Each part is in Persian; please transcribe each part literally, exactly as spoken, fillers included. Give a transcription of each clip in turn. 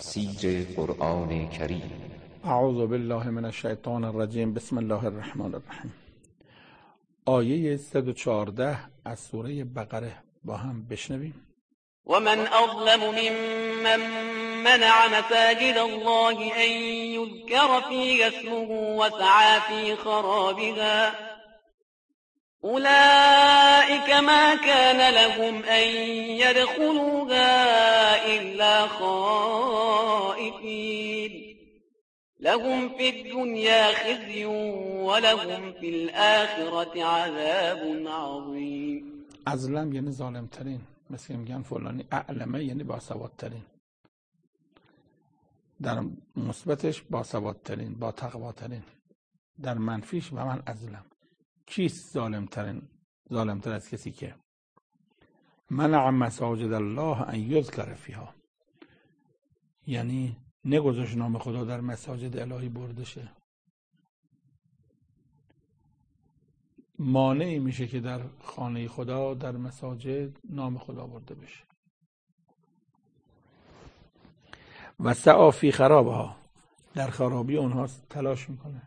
تفسیر قرآن کریم. اعوذ بالله من الشیطان الرجیم. بسم الله الرحمن الرحیم. آیه صد و چهارده از سوره بقره با هم بشنویم. ومن أظلم ممن منع مساجد الله أن يذكر فيها اسمه وسعى في خرابها أولئك ما كان لهم أن يدخلوها إلا خائفين لهم في الدنيا خزي ولهم في الآخرة عذاب عظيم. اظلم یعنی ظالم ترین، مثل میگن فلانی اعلمه یعنی باسوادترین، در مثبتش باسوادترین، با تقواترین، در منفیش و من اظلم. کیست ظالم ترین؟ ظالم تر از کسی که منع مساجد الله ان یذکر فیها، یعنی نگذاشت نام خدا در مساجد الهی برده شه. مانعی میشه که در خانه خدا، در مساجد نام خدا برده بشه. و سعی فی خرابها، در خرابی اونها تلاش میکنه.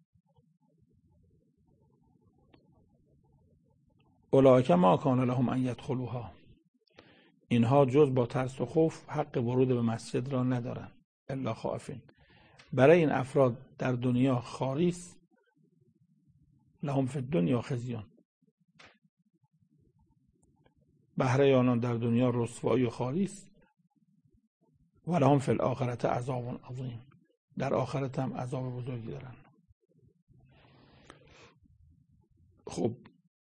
اولئک ما کان لهم ان یدخلوها، اینها جز با ترس و خوف حق ورود به مسجد را ندارن. الا خائفین، برای این افراد در دنیا خاری است. لهم فی الدنیا خزیون، بهره آنان در دنیا رسوایی و خاری است. و لهم فی الاخرة عذاب عظیم، در آخرت هم عذاب بزرگی دارن. خب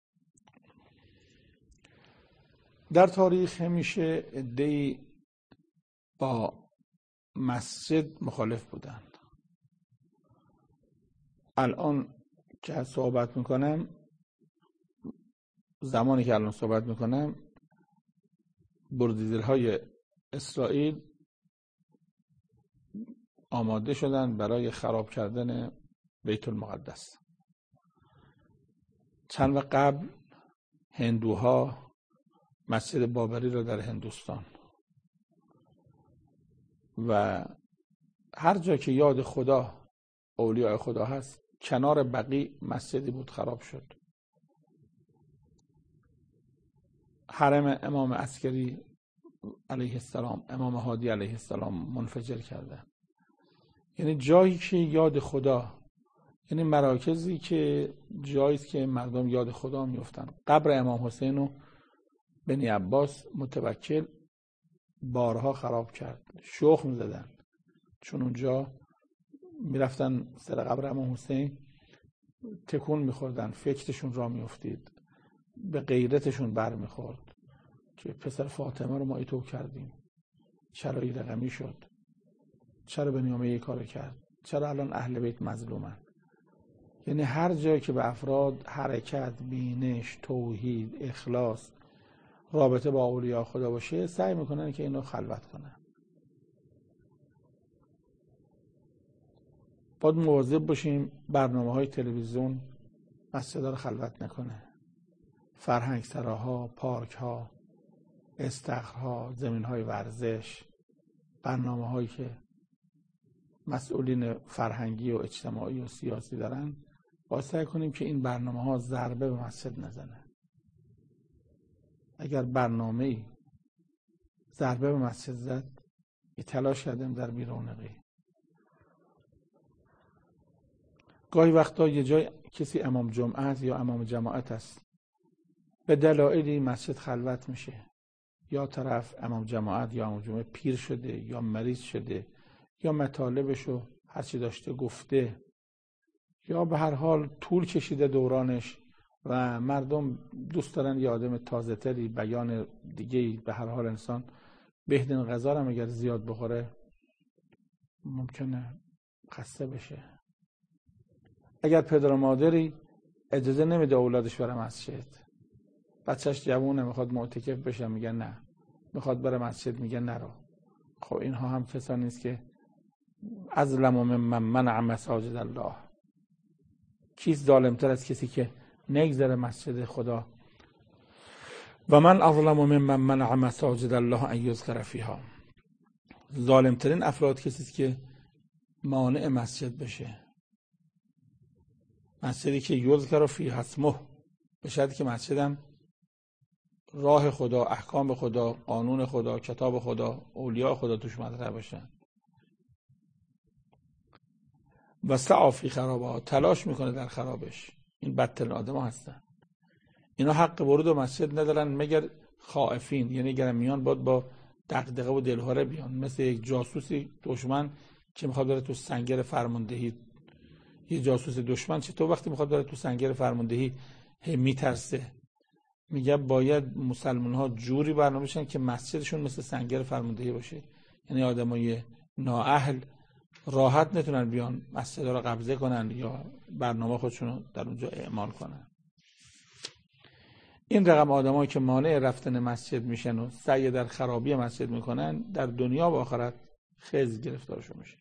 در تاریخ همیشه عده‌ای با مسجد مخالف بودند. الان که صحبت میکنم، زمانی که الان صحبت میکنم، بردیدرهای اسرائیل آماده شدن برای خراب کردن بیت المقدس. چند وقت قبل هندوها مسجد بابری را در هندوستان و هر جا که یاد خدا، اولیاء خدا هست، کنار بقیع مسجدی بود خراب شد. حرم امام عسکری علیه السلام، امام هادی علیه السلام منفجر کردن. یعنی جایی که یاد خدا، یعنی مراکزی که جایی است که مردم یاد خدا میافتن. قبر امام حسین و بنی عباس متوکل بارها خراب کرد، شخم زدن، چون اونجا میرفتن سر قبر امام حسین تکون میخوردن، فکرشون را میافتید، به غیرتشون بر میخورد که پسر فاطمه رو ما ایتو کردیم، چرا این رقمی شد، چرا بنیامین یک کار کرد، چرا الان اهل بیت مظلومن. یعنی هر جایی که به افراد حرکت، بینش، توحید، اخلاص، رابطه با اولیاء خدا باشه، سعی میکنن که اینو خلوت کنن. باید مواظب باشیم برنامه های تلویزیون مسجدها رو خلوت نکنه. فرهنگ سراها، پارک ها، استخرها، زمین های ورزش، برنامه هایی که مسئولین فرهنگی و اجتماعی و سیاسی دارن، باید سعی کنیم که این برنامه ها ضربه به مسجد نزنه. اگر برنامه‌ای ضربه به مسجد زد، تلاش کردیم در بیرونقی. گاهی وقتا یه جای کسی امام جمعه است یا امام جماعت است، به دلایلی مسجد خلوت میشه. یا طرف امام جماعت یا امام جمعه پیر شده یا مریض شده یا مطالبشو هرچی داشته گفته، یا به هر حال طول کشیده دورانش و مردم دوست دارن یه آدم تازه تری، بیان دیگه‌ای. به هر حال انسان بهترین غذا هم اگر زیاد بخوره ممکنه خسته بشه. اگر پدر و مادری اجازه نمیده اولادش بره مسجد، بچهش جوونه میخواد معتکف بشه، میگن نه، میخواد بره مسجد، میگن نرو. خب اینها هم کسانی است که اظلم ممن منع مساجد الله. کیست ظالمتر از کسی که نگذره مسجد خدا و من اظلم ممن منع مساجد الله ان یذکر فیها. ظالمترین افراد کسی است که مانع مسجد بشه. مسجدی که یذکر فیه اسمه، به شرطی که مسجدم راه خدا، احکام خدا، قانون خدا، کتاب خدا، اولیاء خدا توش مطرح باشن. و سعی فی خرابها، تلاش میکنه در خرابش. این بدترین آدم ها هستن. اینا حق ورود به مسجد ندارن مگر خائفین، یعنی اگر میان باید با دغدغه و دلهره بیان، مثل یک جاسوسی دشمن که میخواد بره تو سنگر فرماندهی. یه جاسوس دشمن چطور وقتی میخواد بره تو سنگر فرماندهی میترسه؟ میگه باید مسلمان ها جوری برنامه بشن که مسجدشون مثل سنگر فرماندهی باشه، یعنی آدمای نااهل راحت نتونن بیان مسجد رو قبضه کنن یا برنامه خودشون رو در اونجا اعمال کنن. این رقم آدمایی که مانع رفتن مسجد میشن و سعی در خرابی مسجد میکنن، در دنیا و آخرت خزی گرفتارشون میشه.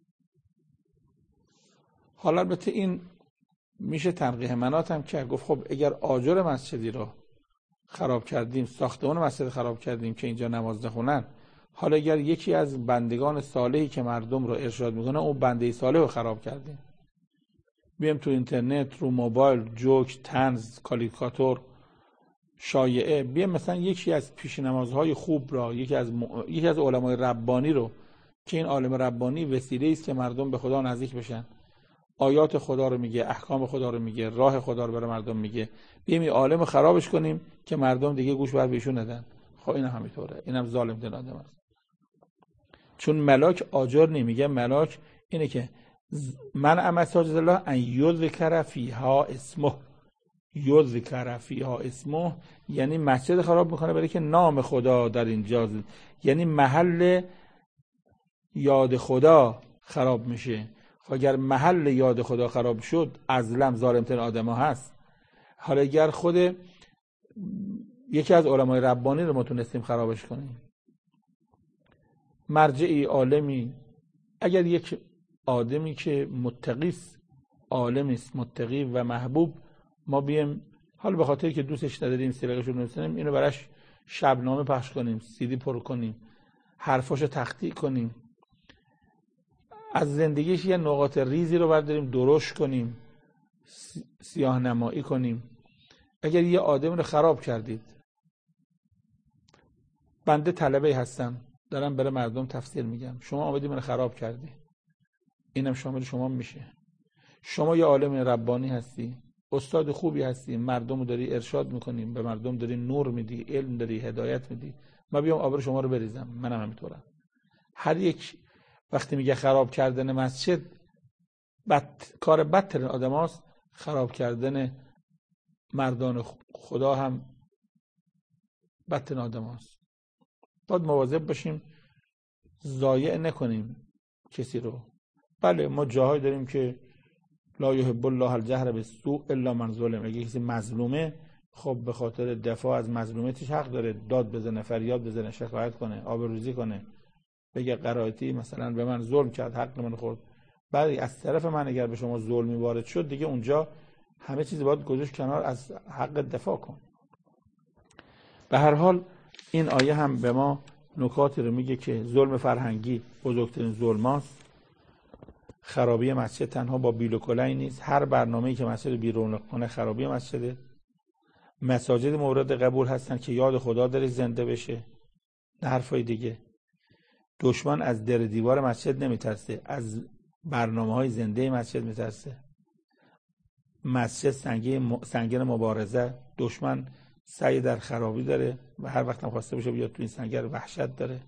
حالا البته این میشه تنقیح منات هم که گفت خب اگر آجر مسجدی رو خراب کردیم، ساختمان مسجد خراب کردیم که اینجا نماز نخونن، حالا اگر یکی از بندگان صالحی که مردم رو ارشاد میکنه اون بنده صالح رو خراب کردیم، بیم تو اینترنت، رو موبایل، جوک، طنز، کاریکاتور، شایعه، بیم مثلا یکی از پیش نمازهای خوب را، یکی از م... یکی از علمای ربانی رو که این عالم ربانی وسیله است که مردم به خدا نزدیک بشن، آیات خدا رو میگه، احکام خدا رو میگه، راه خدا رو برای مردم میگه، بیایم این عالم خرابش کنیم که مردم دیگه گوش بر بهشون ندن. خب این هم همینطوره، اینم ظالم دل آدم است. چون ملاک آجر نمیگه، ملاک اینه که من مساجد الله ان یذکر فیها اسمه، یذکر فیها اسمه یعنی مسجد خراب میکنه برای که نام خدا در اینجا، یعنی محل یاد خدا خراب میشه. اگر محل یاد خدا خراب شد، ازلم ظالمترین آدم ها هست. حالا اگر خود یکی از علمای ربانی رو ما تونستیم خرابش کنیم، مرجعی، عالمی، اگر یک آدمی که متقیست، عالمیست، متقی و محبوب، ما بیم حالا به خاطر که دوستش نداریم سیرقش رو نمی‌سنیم، اینو براش شبنامه پخش کنیم، سیدی پر کنیم، حرفاشو تخطیع کنیم، از زندگیش یه نقاط ریزی رو برداریم درشت کنیم، سیاه نمایی کنیم. اگر یه آدم رو خراب کردید، بنده طلبه هستم دارم برای مردم تفسیر میگم، شما آمدی من خراب کردی، اینم شامل شما میشه. شما یه عالم ربانی هستی، استاد خوبی هستی، مردم رو داری ارشاد میکنیم، به مردم داری نور میدی، علم داری، هدایت میدی، ما بیام آبرو شما رو بریزم؟ منم همینطورم. هر یک وقتی میگه خراب کردن مسجد، بد، کار بدترین آدم هاست. خراب کردن مردان خدا هم بدترین آدم هاست. باید مواظب باشیم ضایع نکنیم کسی رو. بله ما جاهای داریم که لا یحب الله الجهر بالسوء الا من ظلم. اگه کسی مظلومه، خب به خاطر دفاع از مظلومیتش حق داره داد بزنه، فریاد بزنه، شکایت کنه، آبروریزی کنه، بگه قرائتی مثلا به من ظلم کرد، حق من خورد. بعد از طرف من اگر به شما ظلمی وارد شد، دیگه اونجا همه چیز باید گذاشت کنار، از حق دفاع کن. به هر حال این آیه هم به ما نکاتی رو میگه که ظلم فرهنگی بزرگترین ظلماست. خرابی مسجد تنها با بیل و کلنگ نیست، هر برنامه‌ای که مسجد بیرون کنه خرابی مسجده. مساجد مورد قبول هستن که یاد خدا داره زنده بشه، نه حرفای دیگه. دشمن از در دیوار مسجد نمیترسه، از برنامه‌های زنده مسجد میترسه. مسجد سنگر مبارزه، دشمن سعی در خرابی داره و هر وقت هم خواسته باشه بیاد تو این سنگر وحشت داره.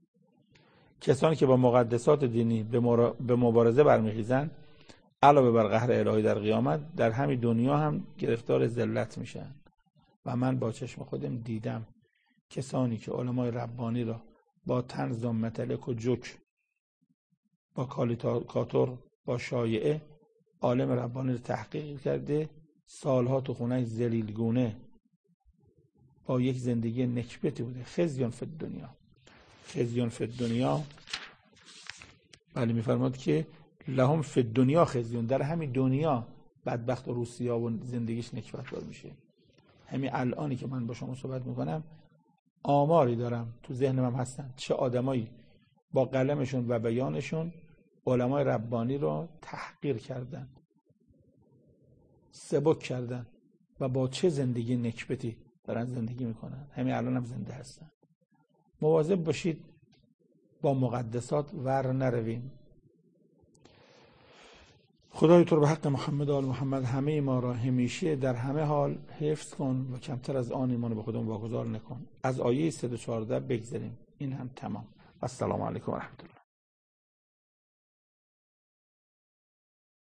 کسانی که با مقدسات دینی به مبارزه برمیخیزن، علاوه بر قهر الهی در قیامت، در همین دنیا هم گرفتار ذلت میشن. و من با چشم خودم دیدم کسانی که علمای ربانی را با طنز و متلک و جوک، با کاریکاتور، با شایعه، عالم ربانی رو تحقیق کرده، سالها تو خونه ذلیلگونه با یک زندگی نکبتی بوده. خزیون فی الدنیا، خزیون فی الدنیا. ولی میفرماد که لهم فی الدنیا خزیون، در همین دنیا بدبخت و روسیا و زندگیش نکبت دار میشه. همین الانی که من با شما صحبت میکنم آماری دارم تو ذهنم هستن چه آدمایی با قلمشون و بیانشون علمای ربانی رو تحقیر کردن، سبک کردن و با چه زندگی نکبتی دارن زندگی میکنن. همین الان هم زنده هستن. مواظب باشید با مقدسات ور نرویم. خدای تو رو به حق محمد و آل محمد همه ما را همیشه در همه حال حفظ کن و کمتر از آن ایمان به خودمون واگذار نکن. از آیه صد و چهارده بگذاریم. این هم تمام. السلام علیکم و رحمت الله.